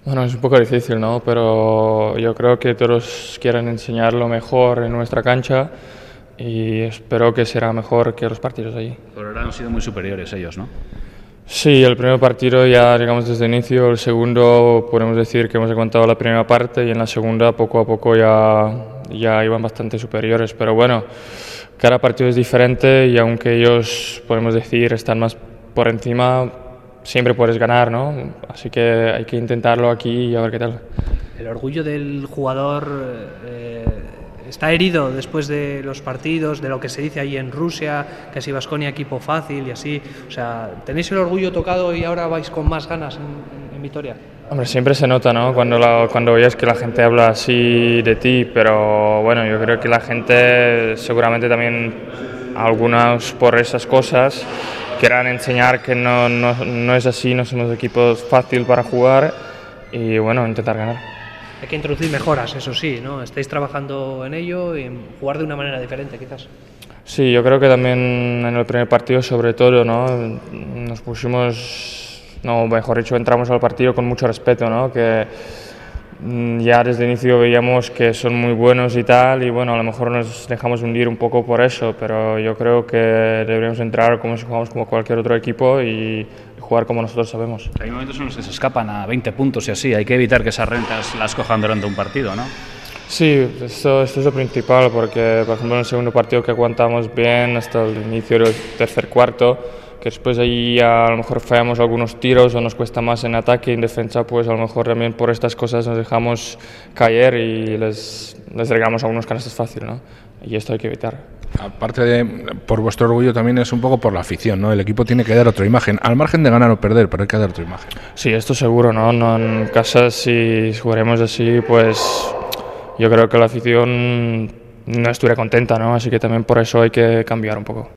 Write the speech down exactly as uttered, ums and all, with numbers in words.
Bueno, es un poco difícil, ¿no? Pero yo creo que todos quieren enseñar lo mejor en nuestra cancha y espero que será mejor que los partidos allí. Por ahora han sido muy superiores ellos, ¿no? Sí, el primer partido ya llegamos desde el inicio, el segundo podemos decir que hemos aguantado la primera parte y en la segunda poco a poco ya, ya iban bastante superiores, pero bueno, cada partido es diferente y aunque ellos podemos decir están más por encima, siempre puedes ganar, ¿no? Así que hay que intentarlo aquí y a ver qué tal. El orgullo del jugador eh, está herido después de los partidos, de lo que se dice ahí en Rusia, que si Baskonia equipo fácil y así. O sea, ¿tenéis el orgullo tocado y ahora vais con más ganas en, en, en Vitoria? Hombre, siempre se nota, ¿no? Cuando, la, cuando oyes que la gente habla así de ti, pero bueno, yo creo que la gente seguramente también, algunos por esas cosas, quieran enseñar que no, no, no es así, no somos equipos fácil para jugar y bueno, intentar ganar. Hay que introducir mejoras, eso sí, ¿no? Estáis trabajando en ello y en jugar de una manera diferente, quizás. Sí, yo creo que también en el primer partido, sobre todo, ¿no? Nos pusimos, no, mejor dicho, entramos al partido con mucho respeto, ¿no? Que ya desde el inicio veíamos que son muy buenos y tal, y bueno, a lo mejor nos dejamos hundir un poco por eso, pero yo creo que deberíamos entrar como si jugamos como cualquier otro equipo y jugar como nosotros sabemos. Hay momentos en los que se escapan a veinte puntos y así, hay que evitar que esas rentas las cojan durante un partido, ¿no? Sí, esto, esto es lo principal, porque por ejemplo en el segundo partido que aguantamos bien hasta el inicio del tercer cuarto, que después ahí a lo mejor fallamos algunos tiros o nos cuesta más en ataque y en defensa, pues a lo mejor también por estas cosas nos dejamos caer y les, les regamos algunos canastos fácil, ¿no? Y esto hay que evitar. Aparte de por vuestro orgullo también es un poco por la afición, ¿no? El equipo tiene que dar otra imagen, al margen de ganar o perder, pero hay que dar otra imagen. Sí, esto seguro, ¿no? No en casa si jugaremos así, pues yo creo que la afición no estuviera contenta, ¿no? Así que también por eso hay que cambiar un poco.